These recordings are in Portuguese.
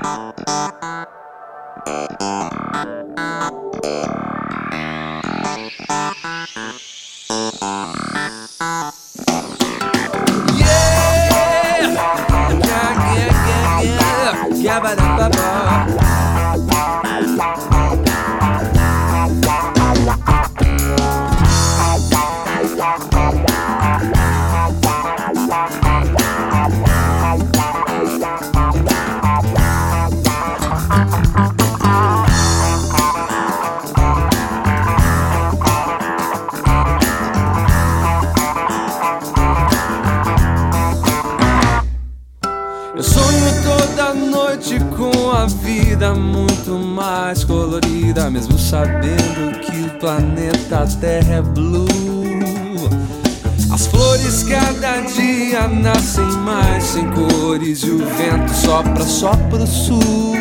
Eu sonho toda noite com a vida muito mais colorida, mesmo sabendo que o planeta Terra é blue. As flores cada dia nascem mais sem cores e o vento sopra só pro sul.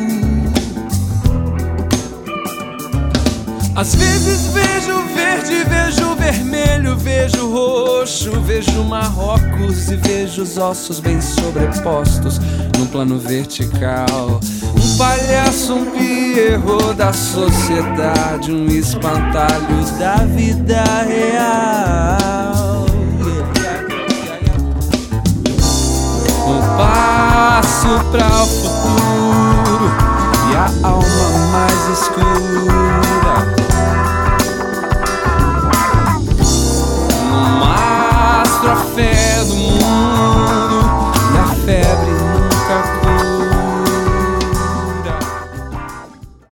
Às vezes vejo verde, vejo vermelho, vejo roxo, vejo Marrocos e vejo os ossos bem sobrepostos num plano vertical. Um palhaço, um Pierrot da sociedade, um espantalho da vida real.